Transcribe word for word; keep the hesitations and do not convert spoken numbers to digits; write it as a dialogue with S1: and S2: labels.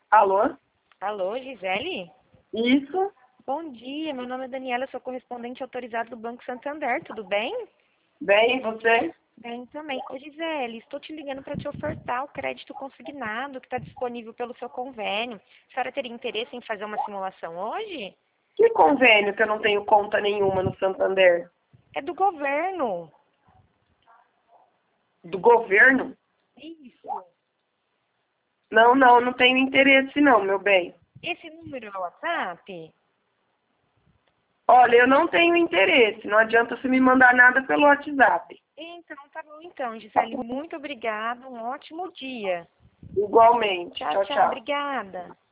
S1: Alô?
S2: Alô, Gisele?
S1: Isso?
S2: Bom dia, meu nome é Daniela, sou correspondente autorizado do Banco Santander, tudo bem?
S1: Bem, e você?
S2: Bem também. Ô Gisele, estou te ligando para te ofertar o crédito consignado que está disponível pelo seu convênio. A senhora teria interesse em fazer uma simulação hoje?
S1: Que convênio que eu não tenho conta nenhuma no Santander?
S2: É do governo.
S1: Do governo?
S2: Isso.
S1: Não, não, não tenho interesse não, meu bem.
S2: Esse número é o WhatsApp?
S1: Olha, eu não tenho interesse. Não adianta você me mandar nada pelo WhatsApp.
S2: Então, tá bom então, Gisele. Muito obrigada, um ótimo dia.
S1: Igualmente.
S2: Tchau,
S1: Tchau,
S2: tchau,
S1: tchau.
S2: obrigada.